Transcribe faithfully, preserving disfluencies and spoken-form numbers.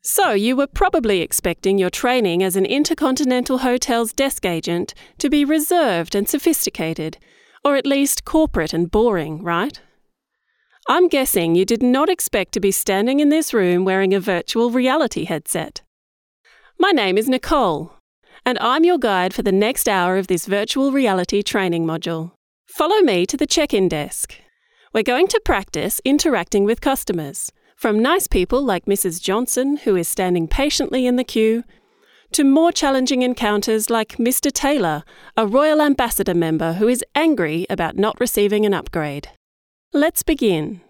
So you were probably expecting your training as an Intercontinental Hotels desk agent to be reserved and sophisticated, or at least corporate and boring, right? I'm guessing you did not expect to be standing in this room wearing a virtual reality headset. My name is Nicole, and I'm your guide for the next hour of this virtual reality training module. Follow me to the check-in desk. We're going to practice interacting with customers, from nice people like Missus Johnson, who is standing patiently in the queue, to more challenging encounters like Mister Taylor, a Royal Ambassador member who is angry about not receiving an upgrade. Let's begin.